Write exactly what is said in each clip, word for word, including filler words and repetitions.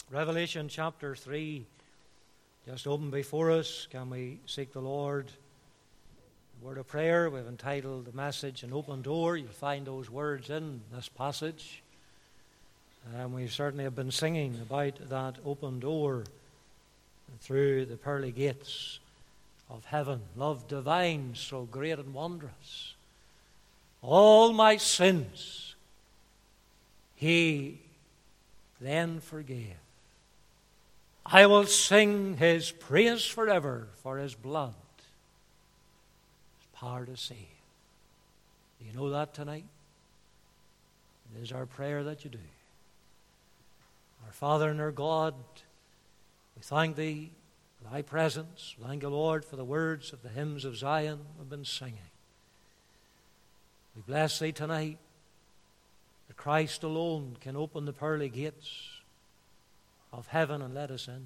Revelation chapter three, just open before us. Can we seek the Lord? A word of prayer. We've entitled the message An Open Door. You'll find those words in this passage. And we certainly have been singing about that open door through the pearly gates of heaven. Love divine, so great and wondrous. All my sins He then forgave. I will sing His praise forever, for His blood has power to save. Do you know that tonight? It is our prayer that you do. Our Father and our God, we thank Thee for Thy presence. We thank You, Lord, for the words of the hymns of Zion we've been singing. We bless Thee tonight that Christ alone can open the pearly gates of heaven and let us in.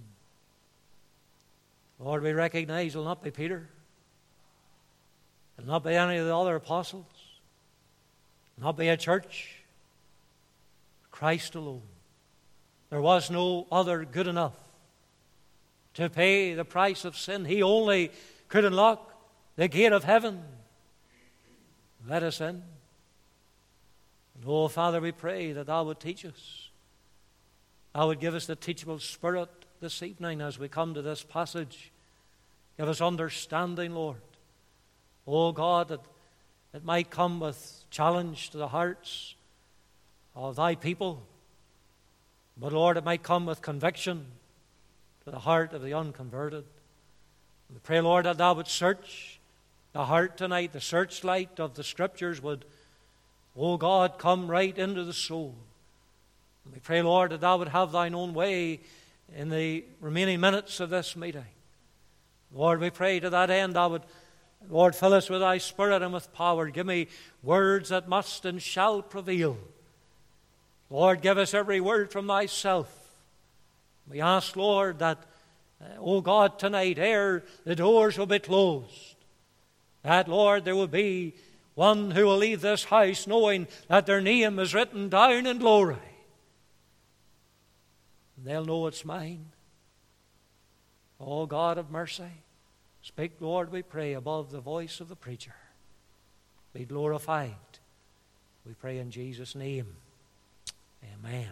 Lord, we recognize it will not be Peter. It will not be any of the other apostles. It will not be a church. Christ alone. There was no other good enough to pay the price of sin. He only could unlock the gate of heaven. Let us in. And oh, Father, we pray that Thou would teach us. Thou would give us the teachable spirit this evening as we come to this passage. Give us understanding, Lord. Oh God, that it might come with challenge to the hearts of Thy people. But Lord, it might come with conviction to the heart of the unconverted. We pray, Lord, that Thou would search the heart tonight. The searchlight of the Scriptures would, oh God, come right into the soul. We pray, Lord, that Thou would have Thine own way in the remaining minutes of this meeting. Lord, we pray to that end Thou would, Lord, fill us with Thy Spirit and with power. Give me words that must and shall prevail. Lord, give us every word from Thyself. We ask, Lord, that, uh, oh God, tonight, ere the doors will be closed, that, Lord, there will be one who will leave this house knowing that their name is written down in glory. They'll know it's mine. Oh, God of mercy, speak, Lord, we pray, above the voice of the preacher. Be glorified. We pray in Jesus' name. Amen.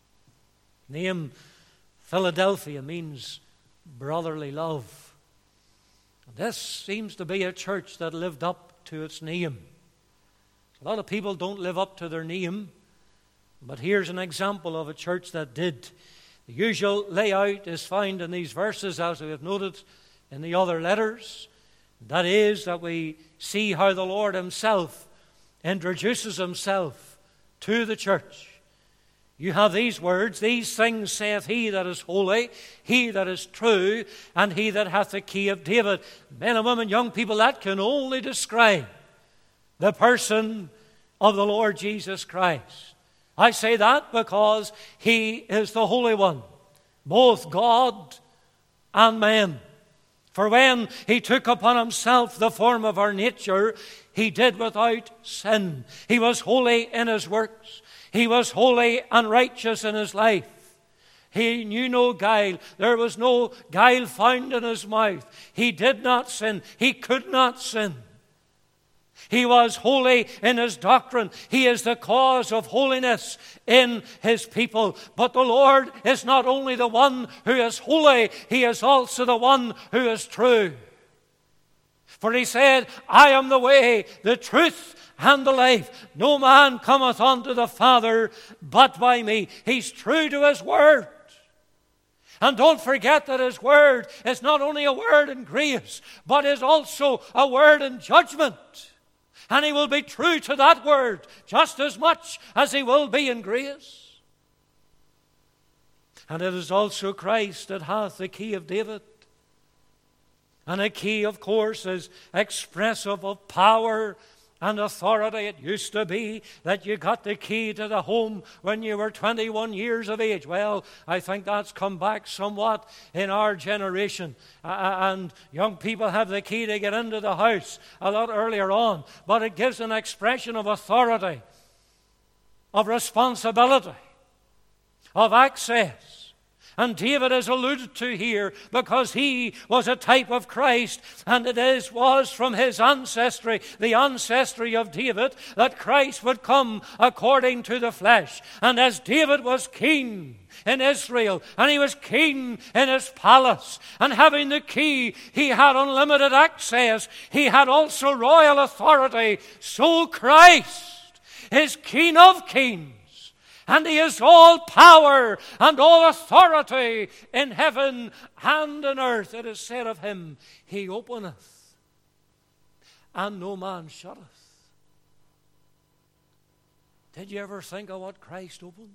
Name Philadelphia means brotherly love. This seems to be a church that lived up to its name. A lot of people don't live up to their name, but here's an example of a church that did. The usual layout is found in these verses, as we have noted in the other letters. That is, that we see how the Lord Himself introduces Himself to the church. You have these words, "These things saith He that is holy, He that is true, and He that hath the key of David." Men and women, young people, that can only describe the person of the Lord Jesus Christ. I say that because He is the Holy One, both God and man. For when He took upon Himself the form of our nature, He did without sin. He was holy in His works. He was holy and righteous in His life. He knew no guile. There was no guile found in His mouth. He did not sin. He could not sin. He was holy in His doctrine. He is the cause of holiness in His people. But the Lord is not only the one who is holy, He is also the one who is true. For He said, "I am the way, the truth, and the life. No man cometh unto the Father but by me." He's true to His word. And don't forget that His word is not only a word in grace, but is also a word in judgment. And He will be true to that word just as much as He will be in grace. And it is also Christ that hath the key of David. And a key, of course, is expressive of power and authority. It used to be that you got the key to the home when you were twenty-one years of age. Well, I think that's come back somewhat in our generation. Uh, and young people have the key to get into the house a lot earlier on. But it gives an expression of authority, of responsibility, of access. And David is alluded to here because he was a type of Christ, and it is was from his ancestry, the ancestry of David, that Christ would come according to the flesh. And as David was king in Israel, and he was king in his palace, and having the key, he had unlimited access. He had also royal authority. So Christ is King of kings, and he is all power and all authority in heaven and in earth. It is said of him, he openeth, and no man shutteth. Did you ever think of what Christ opens?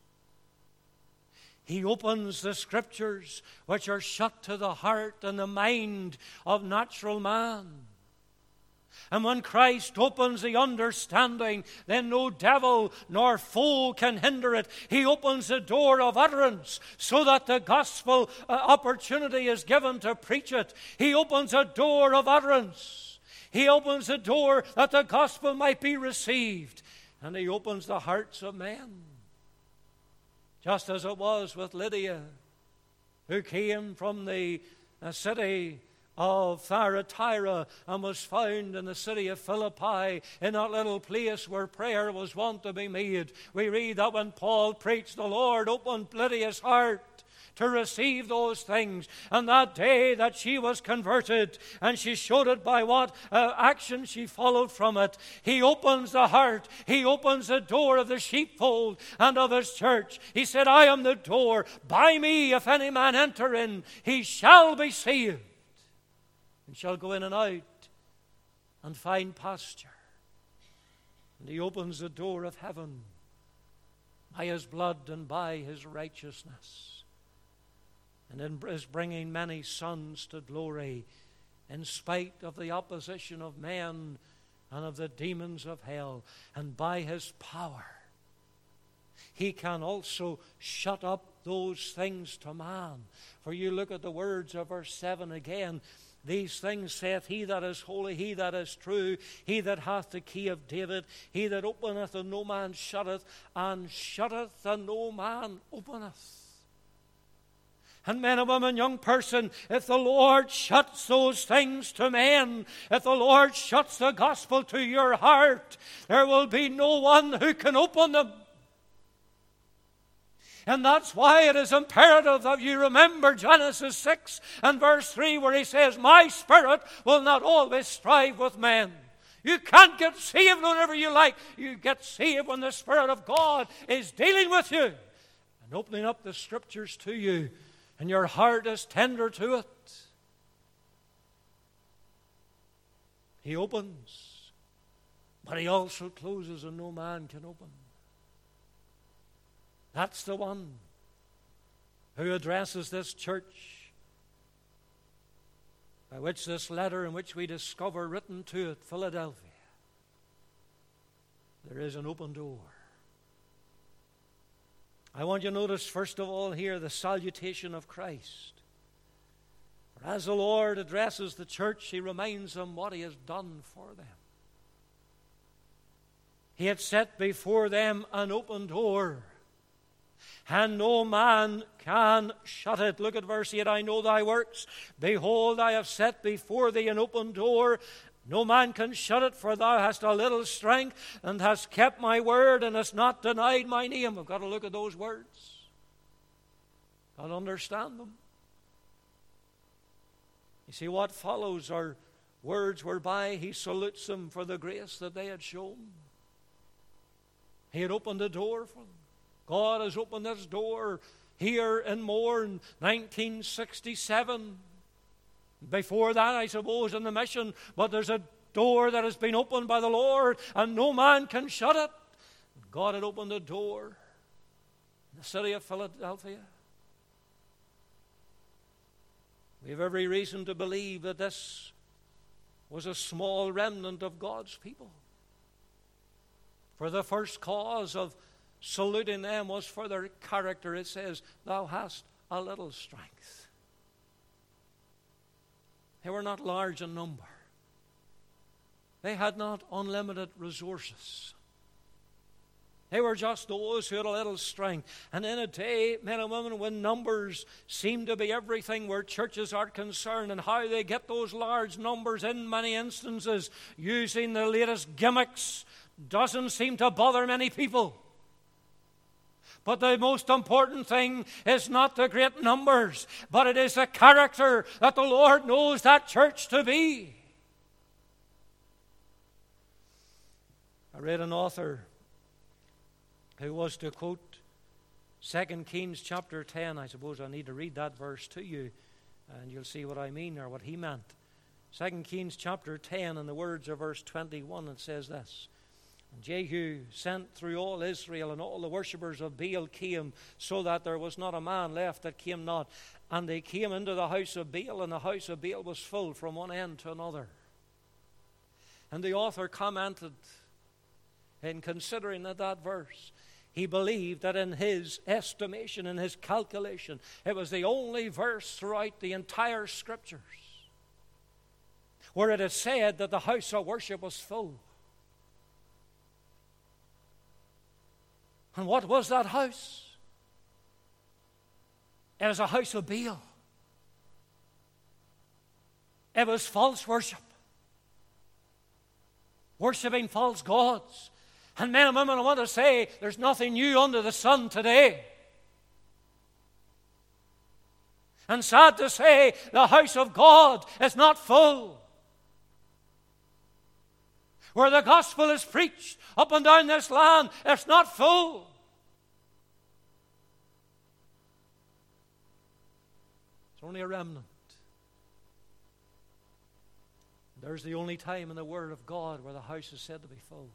He opens the Scriptures which are shut to the heart and the mind of natural man. And when Christ opens the understanding, then no devil nor foe can hinder it. He opens the door of utterance so that the gospel uh, opportunity is given to preach it. He opens a door of utterance. He opens the door that the gospel might be received. And he opens the hearts of men. Just as it was with Lydia, who came from the uh, city of Thyatira and was found in the city of Philippi, in that little place where prayer was wont to be made. We read that when Paul preached, the Lord opened Lydia's heart to receive those things. And that day that she was converted, and she showed it by what uh, action she followed from it. He opens the heart. He opens the door of the sheepfold and of his church. He said, I am the door. By me, if any man enter in, he shall be saved, and shall go in and out and find pasture. And he opens the door of heaven by his blood and by his righteousness, and is bringing many sons to glory in spite of the opposition of men and of the demons of hell. And by his power, he can also shut up those things to man. For you look at the words of verse seven again. These things saith he that is holy, he that is true, he that hath the key of David, he that openeth and no man shutteth, and shutteth and no man openeth. And men and women, young person, if the Lord shuts those things to men, if the Lord shuts the gospel to your heart, there will be no one who can open them. And that's why it is imperative that you remember Genesis six and verse three, where he says, my spirit will not always strive with men. You can't get saved whenever you like. You get saved when the Spirit of God is dealing with you and opening up the Scriptures to you, and your heart is tender to it. He opens, but he also closes, and no man can open. That's the one who addresses this church, by which this letter in which we discover written to it, Philadelphia. There is an open door. I want you to notice, first of all, here the salutation of Christ. For as the Lord addresses the church, he reminds them what he has done for them. He had set before them an open door, and no man can shut it. Look at verse eight. I know thy works. Behold, I have set before thee an open door. No man can shut it, for thou hast a little strength, and hast kept my word, and hast not denied my name. We've got to look at those words. Got to understand them. You see, what follows are words whereby he salutes them for the grace that they had shown. He had opened the door for them. God has opened this door here in Moore in nineteen sixty-seven. Before that, I suppose, in the mission, but there's a door that has been opened by the Lord, and no man can shut it. God had opened the door in the city of Philadelphia. We have every reason to believe that this was a small remnant of God's people. For the first cause of saluting them was for their character. It says, thou hast a little strength. They were not large in number. They had not unlimited resources. They were just those who had a little strength. And in a day, men and women, when numbers seem to be everything where churches are concerned, and how they get those large numbers in many instances using the latest gimmicks doesn't seem to bother many people. But the most important thing is not the great numbers, but it is the character that the Lord knows that church to be. I read an author who was to quote Second Kings chapter ten. I suppose I need to read that verse to you, and you'll see what I mean or what he meant. Second Kings chapter ten, and the words of verse twenty-one, it says this. And Jehu sent through all Israel, and all the worshippers of Baal came, so that there was not a man left that came not. And they came into the house of Baal, and the house of Baal was full from one end to another. And the author commented, in considering that, that verse, he believed that in his estimation, in his calculation, it was the only verse throughout the entire Scriptures where it is said that the house of worship was full. And what was that house? It was a house of Baal. It was false worship, worshiping false gods. And men and women, I want to say, there's nothing new under the sun today. And sad to say, the house of God is not full. Where the gospel is preached up and down this land, it's not full. It's only a remnant. There's the only time in the Word of God where the house is said to be full.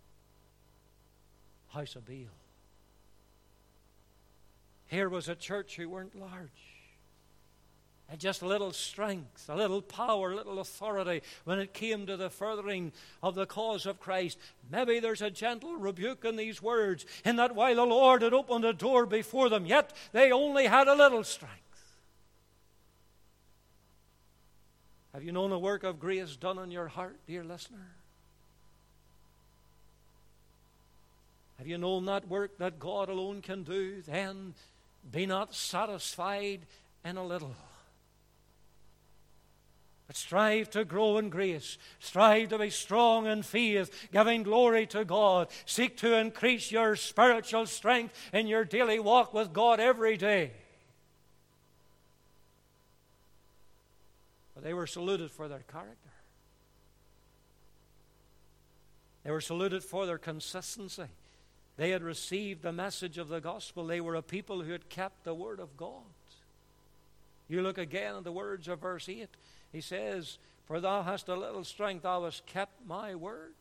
House of Baal. Here was a church who weren't large. Had just a little strength, a little power, a little authority when it came to the furthering of the cause of Christ. Maybe there's a gentle rebuke in these words, in that while the Lord had opened a door before them, yet they only had a little strength. Have you known the work of grace done in your heart, dear listener? Have you known that work that God alone can do? Then be not satisfied in a little, but strive to grow in grace. Strive to be strong in faith, giving glory to God. Seek to increase your spiritual strength in your daily walk with God every day. But they were saluted for their character. They were saluted for their consistency. They had received the message of the gospel. They were a people who had kept the word of God. You look again at the words of verse eight. He says, for thou hast a little strength, thou hast kept my word.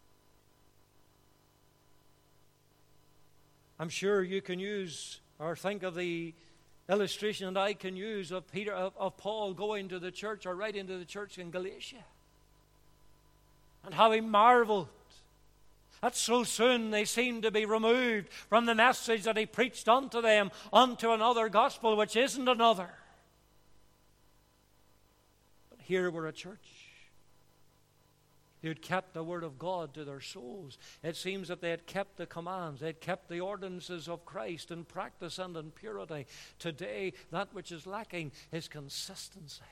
I'm sure you can use or think of the illustration that I can use of Peter, of, of Paul going to the church or writing to the church in Galatia. And how he marveled that so soon they seemed to be removed from the message that he preached unto them, unto another gospel which isn't another. But here were a church who had kept the word of God to their souls. It seems that they had kept the commands. They had kept the ordinances of Christ in practice and in purity. Today, that which is lacking is consistency.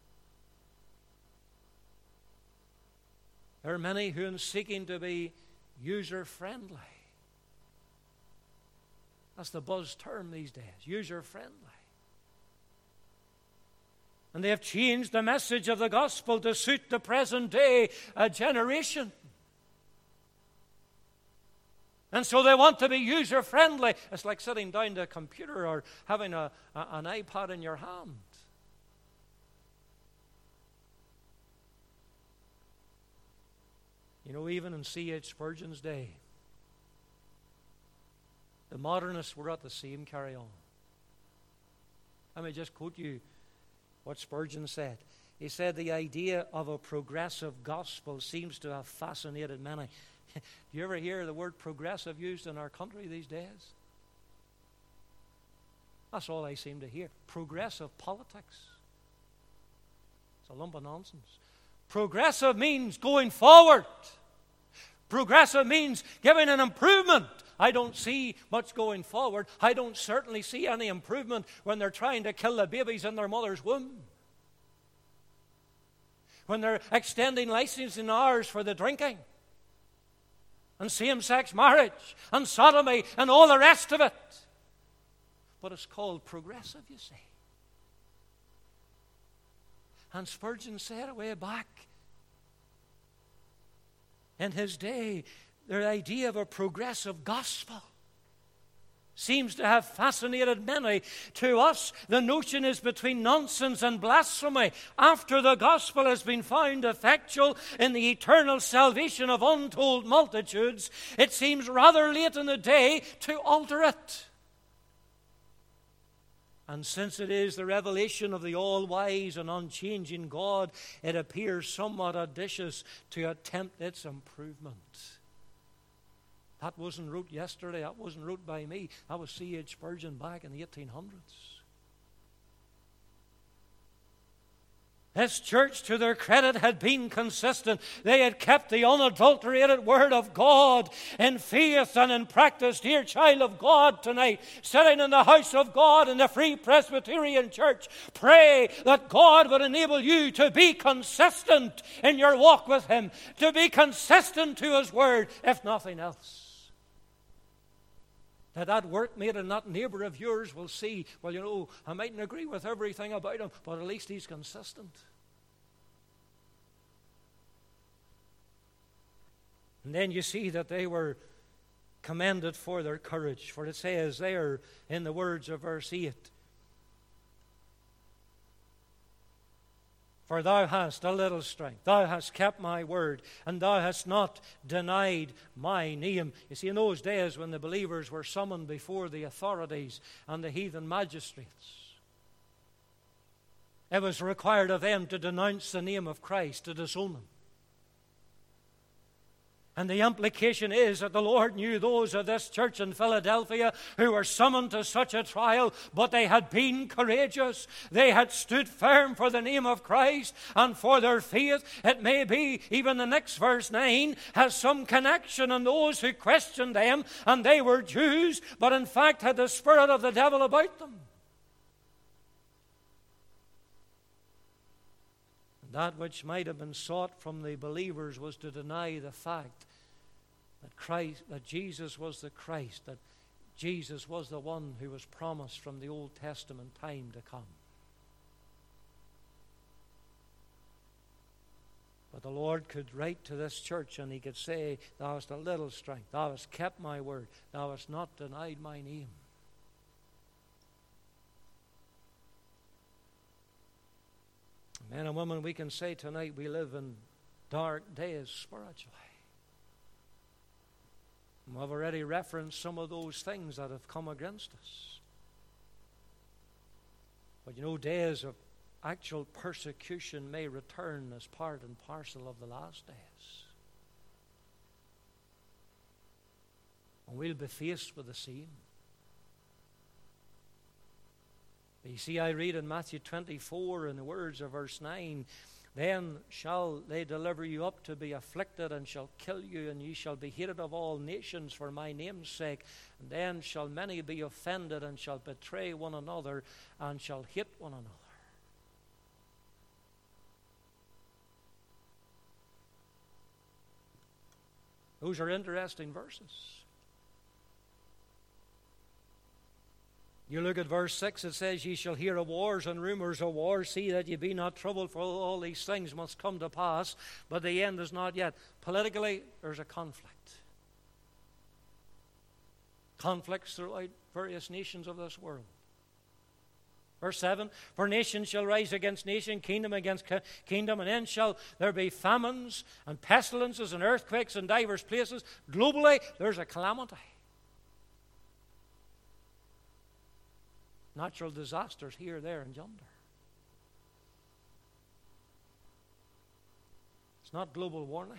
There are many who, in seeking to be user-friendly, that's the buzz term these days, user-friendly. And they have changed the message of the gospel to suit the present day uh, generation. And so they want to be user-friendly. It's like sitting down to a computer or having a, a, an iPad in your hand. You know, even in C H Spurgeon's day, the modernists were at the same carry on. Let me just quote you what Spurgeon said. He said, the idea of a progressive gospel seems to have fascinated many. Do you ever hear the word progressive used in our country these days? That's all I seem to hear. Progressive politics. It's a lump of nonsense. Progressive means going forward. Progressive means giving an improvement, I don't see much going forward. I don't certainly see any improvement when they're trying to kill the babies in their mother's womb. When they're extending licensing hours for the drinking, and same-sex marriage, and sodomy, and all the rest of it. But it's called progressive, you see. And Spurgeon said way back in his day, the idea of a progressive gospel seems to have fascinated many. To us, the notion is between nonsense and blasphemy. After the gospel has been found effectual in the eternal salvation of untold multitudes, it seems rather late in the day to alter it. And since it is the revelation of the all-wise and unchanging God, it appears somewhat audacious to attempt its improvement. That wasn't wrote yesterday. That wasn't wrote by me. That was C H Spurgeon back in the eighteen hundreds. This church, to their credit, had been consistent. They had kept the unadulterated Word of God in faith and in practice. Dear child of God tonight, sitting in the house of God in the Free Presbyterian Church, pray that God would enable you to be consistent in your walk with Him, to be consistent to His Word, if nothing else. That that workmate and that neighbor of yours will see, well, you know, I mightn't agree with everything about him, but at least he's consistent. And then you see that they were commended for their courage. For it says there in the words of verse eight, for thou hast a little strength, thou hast kept my word, and thou hast not denied my name. You see, in those days when the believers were summoned before the authorities and the heathen magistrates, it was required of them to denounce the name of Christ, to disown Him. And the implication is that the Lord knew those of this church in Philadelphia who were summoned to such a trial, but they had been courageous. They had stood firm for the name of Christ and for their faith. It may be even the next verse nine has some connection on those who questioned them, and they were Jews, but in fact had the spirit of the devil about them. That which might have been sought from the believers was to deny the fact that Christ, that Jesus was the Christ, that Jesus was the one who was promised from the Old Testament time to come. But the Lord could write to this church and He could say, thou hast a little strength, thou hast kept my word, thou hast not denied my name. Men and women, we can say tonight we live in dark days spiritually. And I've already referenced some of those things that have come against us. But you know, days of actual persecution may return as part and parcel of the last days. And we'll be faced with the same. You see, I read in Matthew twenty-four in the words of verse nine, then shall they deliver you up to be afflicted, and shall kill you, and ye shall be hated of all nations for my name's sake. And then shall many be offended, and shall betray one another, and shall hate one another. Those are interesting verses. You look at verse six, it says, ye shall hear of wars and rumors of wars. See that ye be not troubled, for all these things must come to pass, but the end is not yet. Politically, there's a conflict. Conflicts throughout various nations of this world. Verse seven, for nation shall rise against nation, kingdom against kingdom, and then shall there be famines and pestilences and earthquakes in divers places. Globally, there's a calamity. Natural disasters here, there, and yonder. It's not global warming.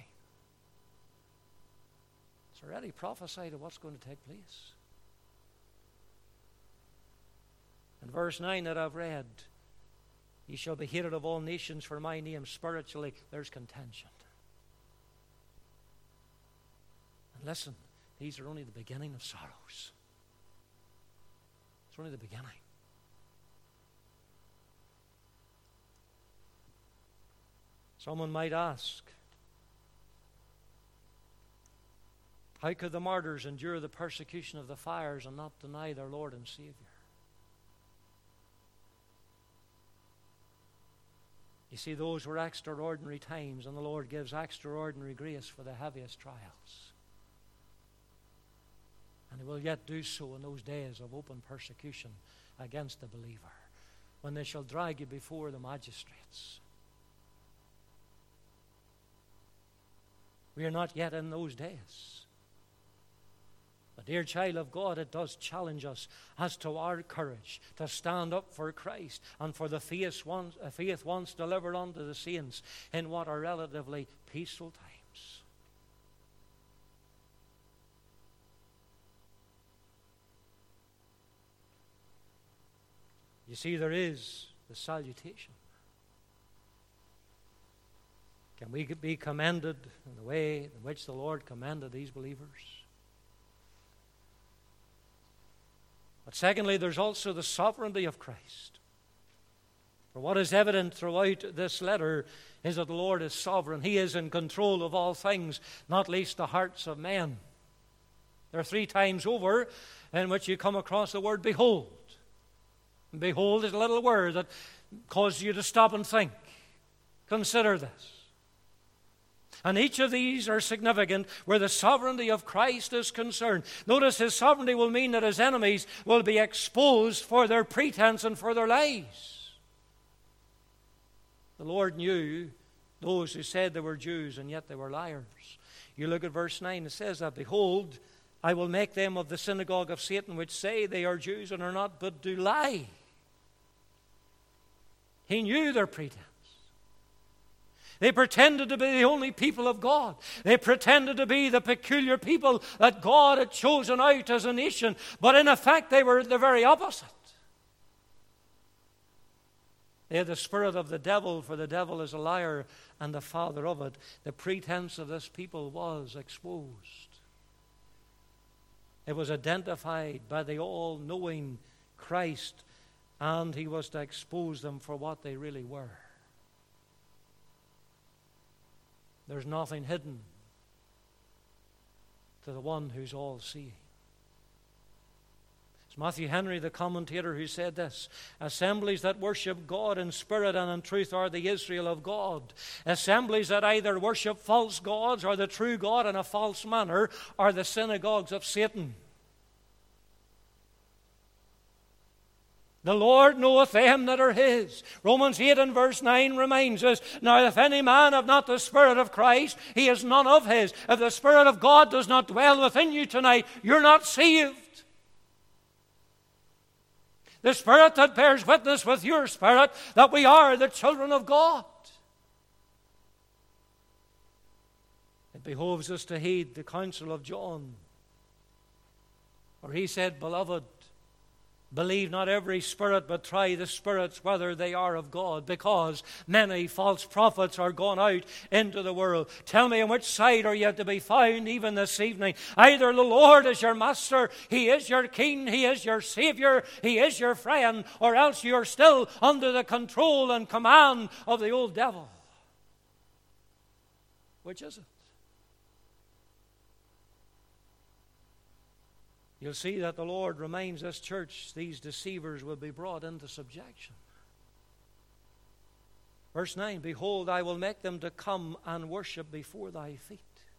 It's already prophesied of what's going to take place. In verse nine that I've read, ye shall be hated of all nations for my name. Spiritually, there's contention. And listen, these are only the beginning of sorrows. It's only the beginning. Someone might ask, how could the martyrs endure the persecution of the fires and not deny their Lord and Savior? You see, those were extraordinary times, and the Lord gives extraordinary grace for the heaviest trials. And He will yet do so in those days of open persecution against the believer, when they shall drag you before the magistrates. We are not yet in those days. But dear child of God, it does challenge us as to our courage to stand up for Christ and for the faith once, faith once delivered unto the saints in what are relatively peaceful times. You see, there is the salutation. Can we be commended in the way in which the Lord commended these believers? But secondly, there's also the sovereignty of Christ. For what is evident throughout this letter is that the Lord is sovereign. He is in control of all things, not least the hearts of men. There are three times over in which you come across the word behold. And behold is a little word that causes you to stop and think. Consider this. And each of these are significant where the sovereignty of Christ is concerned. Notice His sovereignty will mean that His enemies will be exposed for their pretense and for their lies. The Lord knew those who said they were Jews and yet they were liars. You look at verse nine, it says that, behold, I will make them of the synagogue of Satan which say they are Jews and are not, but do lie. He knew their pretense. They pretended to be the only people of God. They pretended to be the peculiar people that God had chosen out as a nation. But in effect, they were the very opposite. They had the spirit of the devil, for the devil is a liar and the father of it. The pretense of this people was exposed. It was identified by the all-knowing Christ, and He was to expose them for what they really were. There's nothing hidden to the one who's all-seeing. It's Matthew Henry, the commentator, who said this: assemblies that worship God in spirit and in truth are the Israel of God. Assemblies that either worship false gods or the true God in a false manner are the synagogues of Satan. The Lord knoweth them that are His. Romans eight and verse nine reminds us, now if any man have not the Spirit of Christ, he is none of His. If the Spirit of God does not dwell within you tonight, you're not saved. The Spirit that bears witness with your spirit that we are the children of God. It behoves us to heed the counsel of John, where he said, beloved, believe not every spirit, but try the spirits whether they are of God, because many false prophets are gone out into the world. Tell me, on which side are you to be found even this evening? Either the Lord is your master, He is your king, He is your Savior, He is your friend, or else you are still under the control and command of the old devil. Which is it? You'll see that the Lord reminds this church these deceivers will be brought into subjection. Verse nine, behold, I will make them to come and worship before thy feet.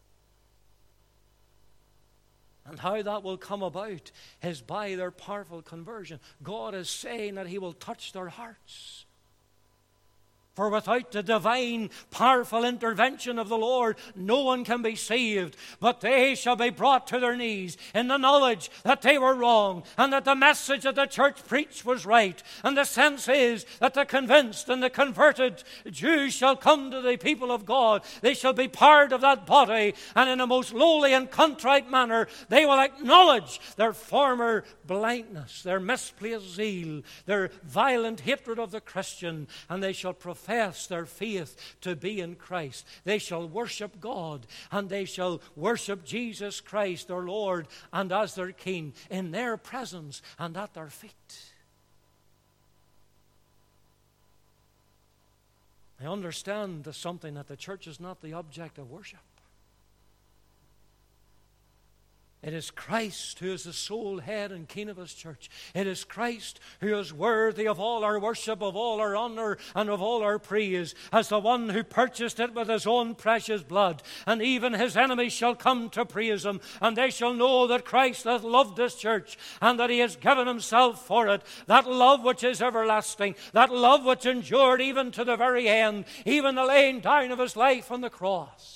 And how that will come about is by their powerful conversion. God is saying that He will touch their hearts. For without the divine, powerful intervention of the Lord, no one can be saved. But they shall be brought to their knees in the knowledge that they were wrong and that the message that the church preached was right. And the sense is that the convinced and the converted Jews shall come to the people of God. They shall be part of that body, and in a most lowly and contrite manner, they will acknowledge their former blindness, their misplaced zeal, their violent hatred of the Christian, and they shall profess profess their faith to be in Christ. They shall worship God, and they shall worship Jesus Christ, their Lord, and as their King, in their presence and at their feet. I understand there's something that the church is not the object of worship. It is Christ who is the sole head and king of his church. It is Christ who is worthy of all our worship, of all our honor, and of all our praise, as the one who purchased it with his own precious blood. And even his enemies shall come to praise him, and they shall know that Christ hath loved this church, and that he has given himself for it. That love which is everlasting, that love which endured even to the very end, even the laying down of his life on the cross.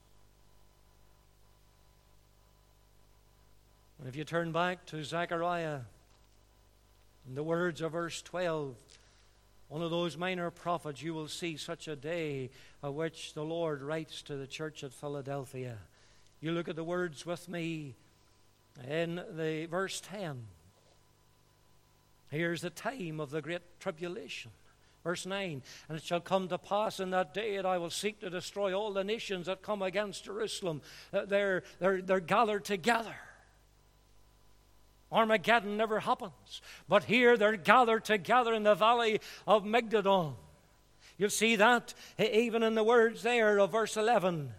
And if you turn back to Zechariah, in the words of verse twelve, one of those minor prophets, you will see such a day of which the Lord writes to the church at Philadelphia. You look at the words with me in the verse ten. Here's the time of the great tribulation. Verse nine, and it shall come to pass in that day that I will seek to destroy all the nations that come against Jerusalem. Uh, they're, they're, they're gathered together. Armageddon never happens. But here they're gathered together in the valley of Megiddon. You'll see that even in the words there of verse eleven.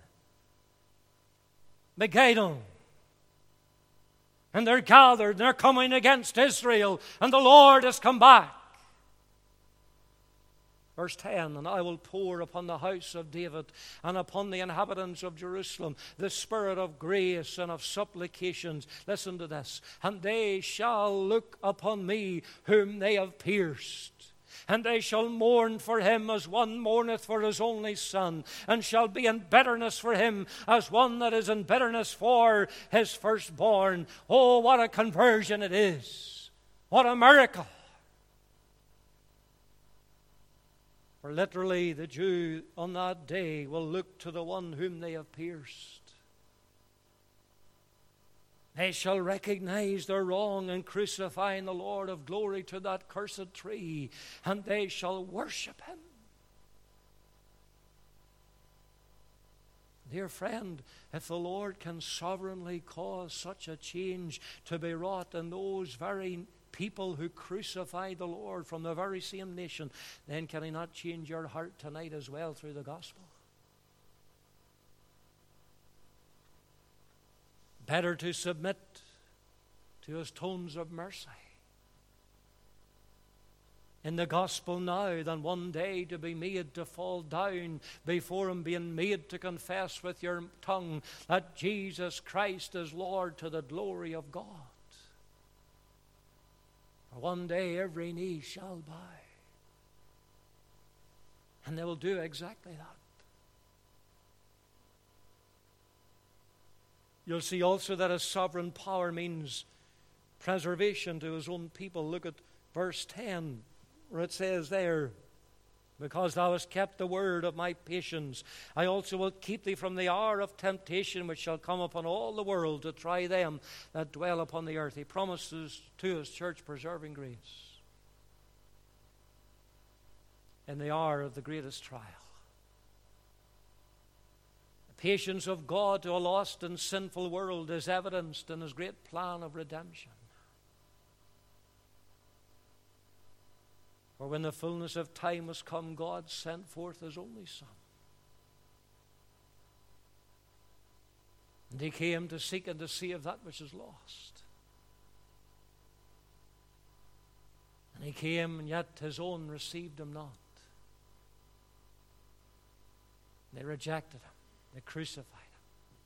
Megiddon. And they're gathered and they're coming against Israel. And the Lord has come back. Verse ten, and I will pour upon the house of David and upon the inhabitants of Jerusalem the spirit of grace and of supplications. Listen to this. And they shall look upon me whom they have pierced. And they shall mourn for him as one mourneth for his only son, and shall be in bitterness for him as one that is in bitterness for his firstborn. Oh, what a conversion it is. What a miracle. For literally the Jew on that day will look to the one whom they have pierced. They shall recognize their wrong in crucifying the Lord of glory to that cursed tree, and they shall worship him. Dear friend, if the Lord can sovereignly cause such a change to be wrought in those very people who crucified the Lord from the very same nation, then can he not change your heart tonight as well through the gospel? Better to submit to his tones of mercy in the gospel now than one day to be made to fall down before him, being made to confess with your tongue that Jesus Christ is Lord to the glory of God. For one day every knee shall bow. And they will do exactly that. You'll see also that his sovereign power means preservation to his own people. Look at verse ten, where it says there, because thou hast kept the word of my patience, I also will keep thee from the hour of temptation which shall come upon all the world to try them that dwell upon the earth. He promises to his church preserving grace in the hour of the greatest trial. The patience of God to a lost and sinful world is evidenced in his great plan of redemption. For when the fullness of time was come, God sent forth his only Son. And he came to seek and to save that which is lost. And he came, and yet his own received him not. They rejected him. They crucified him.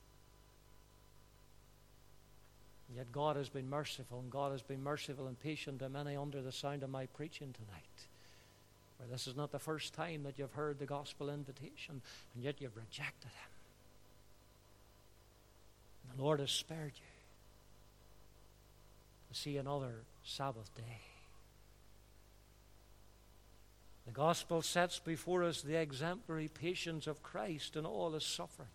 And yet God has been merciful, and God has been merciful and patient to many under the sound of my preaching tonight. For this is not the first time that you've heard the gospel invitation, and yet you've rejected him. And the Lord has spared you to see another Sabbath day. The gospel sets before us the exemplary patience of Christ in all his sufferings.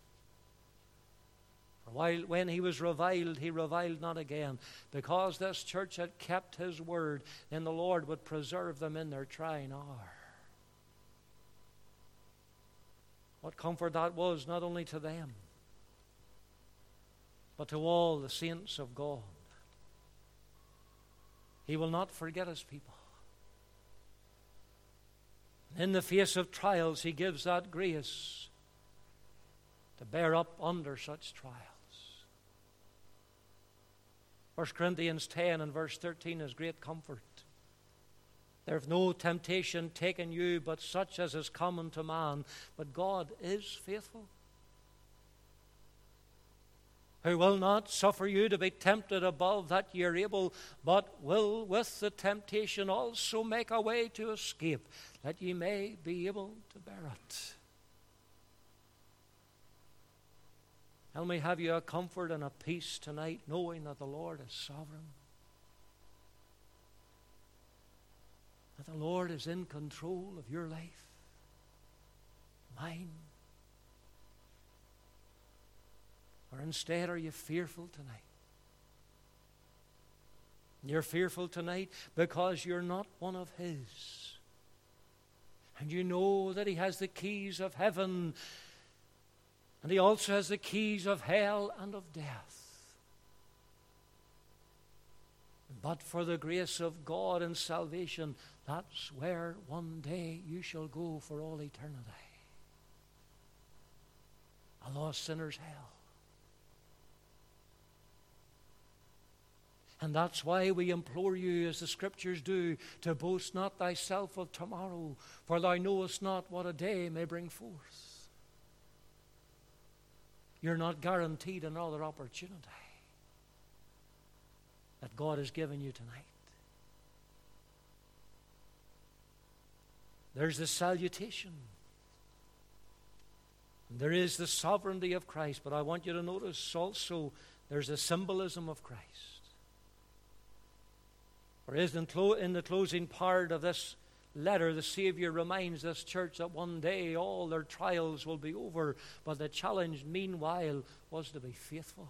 For while when he was reviled, he reviled not again. Because this church had kept his word, then the Lord would preserve them in their trying hour. What comfort that was, not only to them, but to all the saints of God. He will not forget His people. In the face of trials, He gives that grace to bear up under such trials. First Corinthians ten and verse thirteen is great comfort. There hath no temptation taken you but such as is common to man, but God is faithful, who will not suffer you to be tempted above that ye are able, but will with the temptation also make a way to escape, that ye may be able to bear it. Help me have you a comfort and a peace tonight, knowing that the Lord is sovereign, that the Lord is in control of your life, mine. Or instead, are you fearful tonight? You're fearful tonight because you're not one of His. And you know that He has the keys of heaven, and He also has the keys of hell and of death. But for the grace of God and salvation, that's where one day you shall go for all eternity. A lost sinner's hell. And that's why we implore you, as the Scriptures do, to boast not thyself of tomorrow, for thou knowest not what a day may bring forth. You're not guaranteed another opportunity that God has given you tonight. There's the salutation. And there is the sovereignty of Christ, but I want you to notice also there's a symbolism of Christ. For in the closing part of this letter, the Savior reminds this church that one day all their trials will be over, but the challenge meanwhile was to be faithful.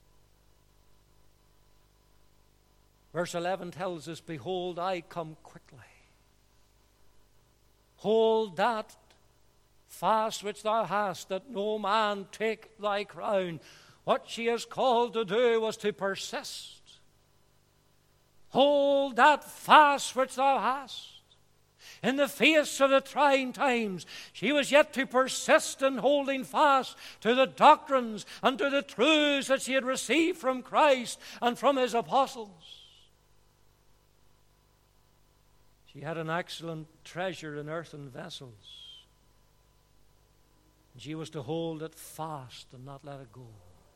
Verse eleven tells us, behold, I come quickly. Hold that fast which thou hast, that no man take thy crown. What she is called to do was to persist. Hold that fast which thou hast. In the face of the trying times, she was yet to persist in holding fast to the doctrines and to the truths that she had received from Christ and from His apostles. She had an excellent treasure in earthen vessels. And she was to hold it fast and not let it go.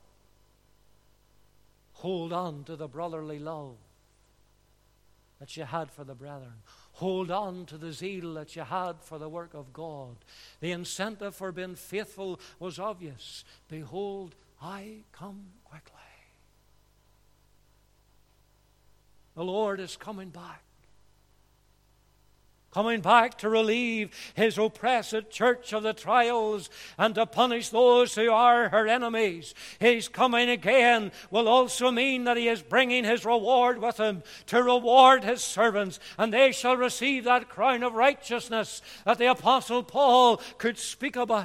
Hold on to the brotherly love that she had for the brethren. Hold on to the zeal that you had for the work of God. The incentive for being faithful was obvious. Behold, I come quickly. The Lord is coming back. Coming back to relieve His oppressed church of the trials and to punish those who are her enemies. His coming again will also mean that He is bringing His reward with Him to reward His servants, and they shall receive that crown of righteousness that the Apostle Paul could speak about.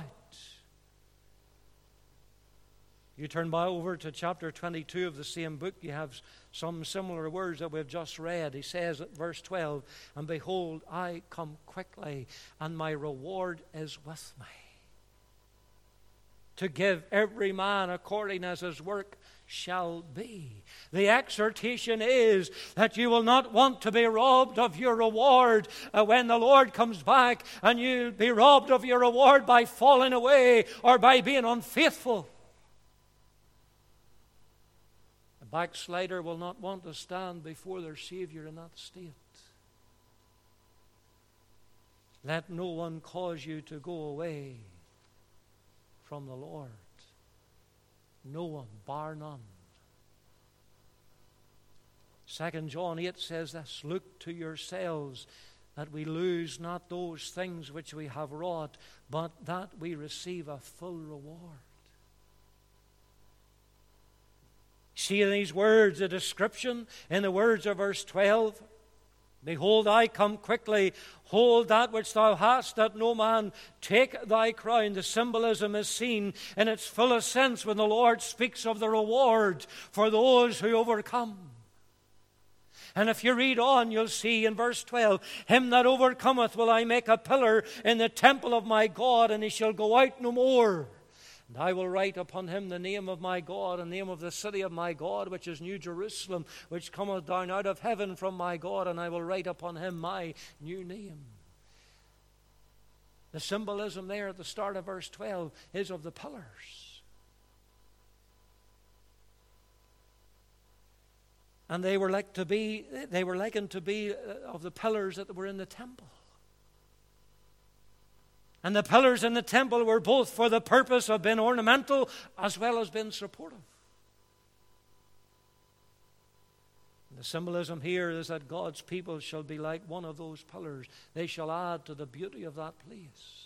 You turn by over to chapter twenty-two of the same book, you have some similar words that we've just read. He says at verse twelve, and behold, I come quickly, and my reward is with me, to give every man according as his work shall be. The exhortation is that you will not want to be robbed of your reward uh, when the Lord comes back, and you'll be robbed of your reward by falling away or by being unfaithful. Backslider will not want to stand before their Savior in that state. Let no one cause you to go away from the Lord. No one, bar none. Second John eight says this, look to yourselves that we lose not those things which we have wrought, but that we receive a full reward. See in these words a description in the words of verse twelve. Behold, I come quickly. Hold that which thou hast, that no man take thy crown. The symbolism is seen in its fullest sense when the Lord speaks of the reward for those who overcome. And if you read on, you'll see in verse twelve, him that overcometh will I make a pillar in the temple of my God, and he shall go out no more. And I will write upon him the name of my God, and the name of the city of my God, which is New Jerusalem, which cometh down out of heaven from my God, and I will write upon him my new name. The symbolism there at the start of verse twelve is of the pillars. And they were like to be, they were likened to be of the pillars that were in the temple. And the pillars in the temple were both for the purpose of being ornamental as well as being supportive. And the symbolism here is that God's people shall be like one of those pillars. They shall add to the beauty of that place.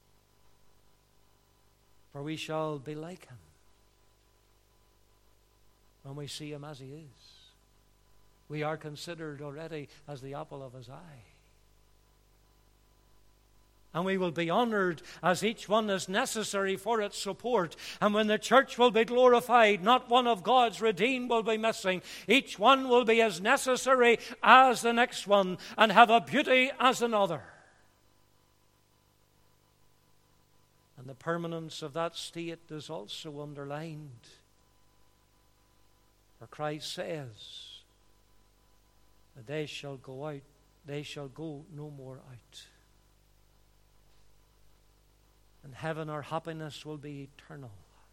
For we shall be like him when we see him as he is. We are considered already as the apple of his eye. And we will be honored as each one is necessary for its support. And when the church will be glorified, not one of God's redeemed will be missing. Each one will be as necessary as the next one and have a beauty as another. And the permanence of that state is also underlined. For Christ says that they shall go out, they shall go no more out. And heaven, our happiness will be eternal.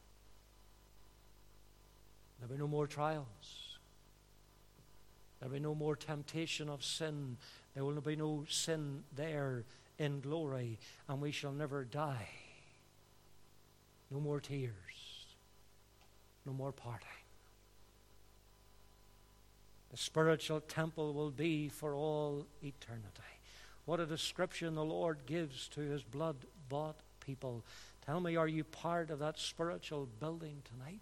There'll be no more trials. There'll be no more temptation of sin. There will be no sin there in glory, and we shall never die. No more tears. No more parting. The spiritual temple will be for all eternity. What a description the Lord gives to his blood-bought people. Tell me, are you part of that spiritual building tonight?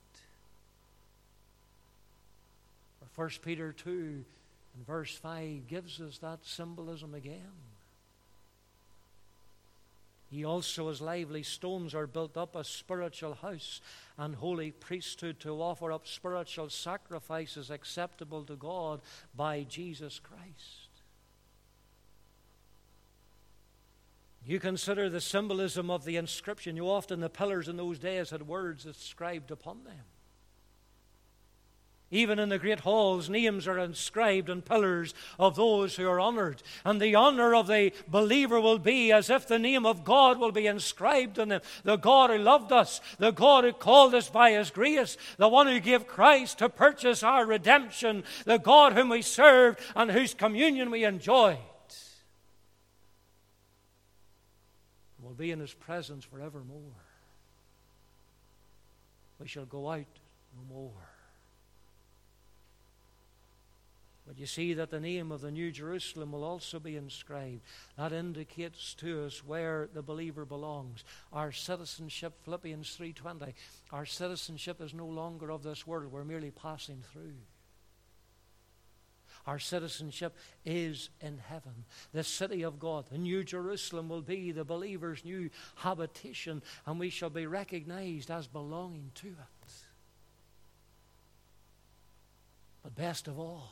First Peter two and verse five gives us that symbolism again. Ye also as lively stones are built up a spiritual house and holy priesthood to offer up spiritual sacrifices acceptable to God by Jesus Christ. You consider the symbolism of the inscription. You often, the pillars in those days had words inscribed upon them. Even in the great halls, names are inscribed on pillars of those who are honored. And the honor of the believer will be as if the name of God will be inscribed on them. The God who loved us, the God who called us by his grace, the one who gave Christ to purchase our redemption, the God whom we served and whose communion we enjoyed. We'll be in his presence forevermore. We shall go out no more. But you see that the name of the New Jerusalem will also be inscribed. That indicates to us where the believer belongs. Our citizenship, Philippians three twenty, our citizenship is no longer of this world. We're merely passing through. Our citizenship is in heaven, the city of God. The New Jerusalem will be the believer's new habitation, and we shall be recognized as belonging to it. But best of all,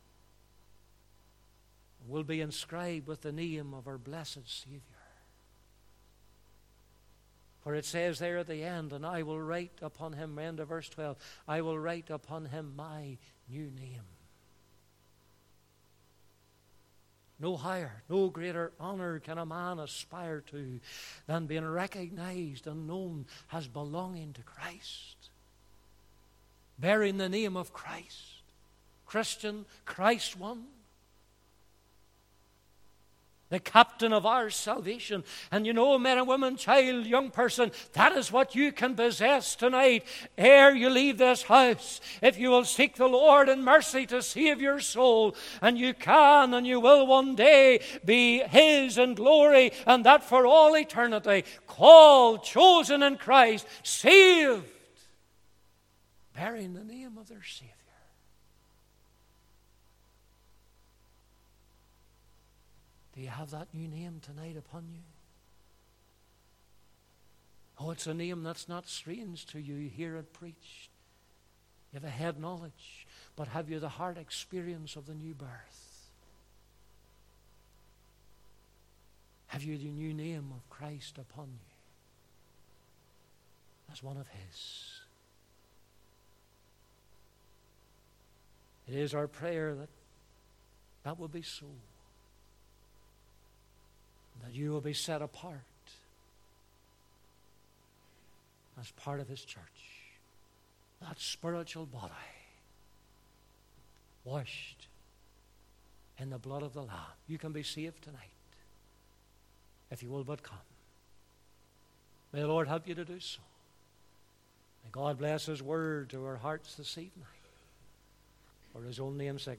will be inscribed with the name of our blessed Savior. For it says there at the end, and I will write upon him, end of verse twelve, I will write upon him my new name. No higher, no greater honor can a man aspire to than being recognized and known as belonging to Christ. Bearing the name of Christ. Christian, Christ one. The captain of our salvation. And you know, men and women, child, young person, that is what you can possess tonight ere you leave this house. If you will seek the Lord in mercy to save your soul, and you can and you will one day be his in glory, and that for all eternity, called, chosen in Christ, saved, bearing the name of their Savior. Do you have that new name tonight upon you? Oh, it's a name that's not strange to you. You hear it preached. You have a head knowledge. But have you the heart experience of the new birth? Have you the new name of Christ upon you as one of His? It is our prayer that that will be so. That you will be set apart as part of His church. That spiritual body washed in the blood of the Lamb. You can be saved tonight if you will but come. May the Lord help you to do so. May God bless His word to our hearts this evening. For His own name's sake.